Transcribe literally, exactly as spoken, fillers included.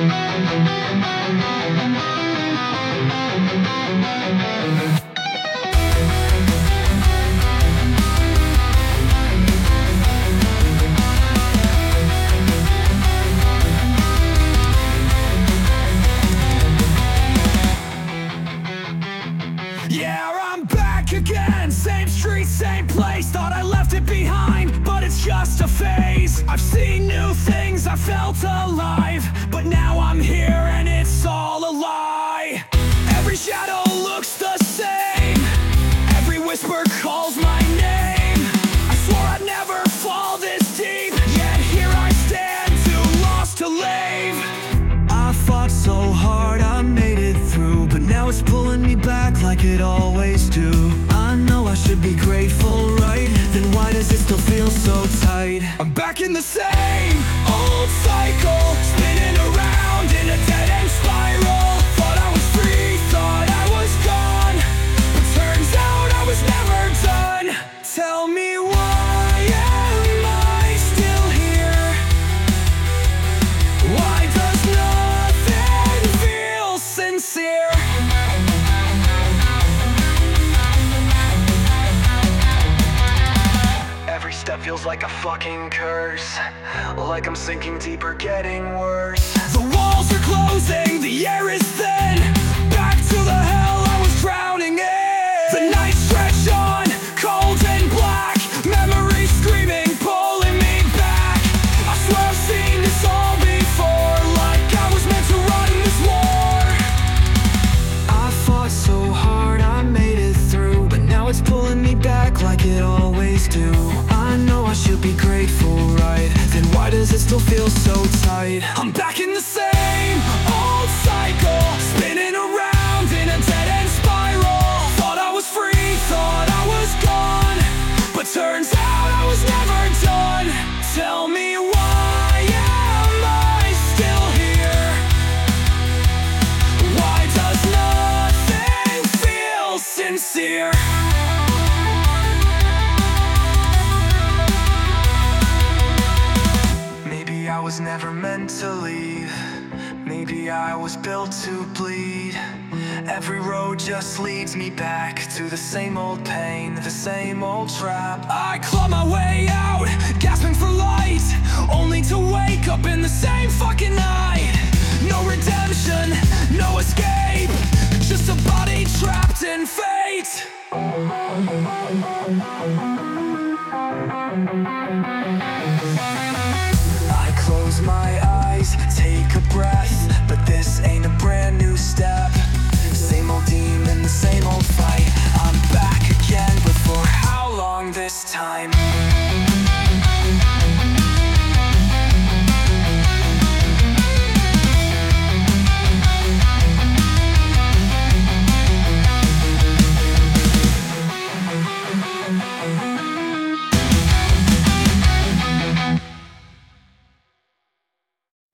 Yeah, I'm back again, same street, same place. Thought I left it behind, but it's just a phase. I've seen new things, I felt alive, but now I'm here and it's all a lie. Every shadow looks the same, every whisper calls my name. I swore I'd never fall this deep, yet here I stand, too lost to leave. I fought so hard, I made it through, but now it's pulling me back like it always do. I know I should be grateful, right? Then why does it still feel so tight? I'm back in the same old cycle, spinning around in a dead-end spiral. Thought I was free, thought I was gone, but turns out I was never done. Tell me, why am I still here? Why does nothing feel sincere? Every step feels like a fucking curse, like I'm sinking deeper, getting worse. The walls are closing, the air is thin, back to the hell I was drowning in. The nights stretch on, cold and black, memories screaming, pulling me back. I swear I've seen this all before, like I was meant to run this war. I fought so hard, I made it through, but now it's pulling me back like it always do. I know I should be grateful, right? Then why does it still feel so tight? I'm back in the same old cycle, spinning around in a dead-end spiral. Thought I was free, thought I was gone, but turns out I was never done. Tell me, why am I still here? Why does nothing feel sincere? I was never meant to leave, maybe I was built to bleed. Every road just leads me back to the same old pain, the same old trap. I claw my way out, gasping for light, only to wake up in the same fucking night.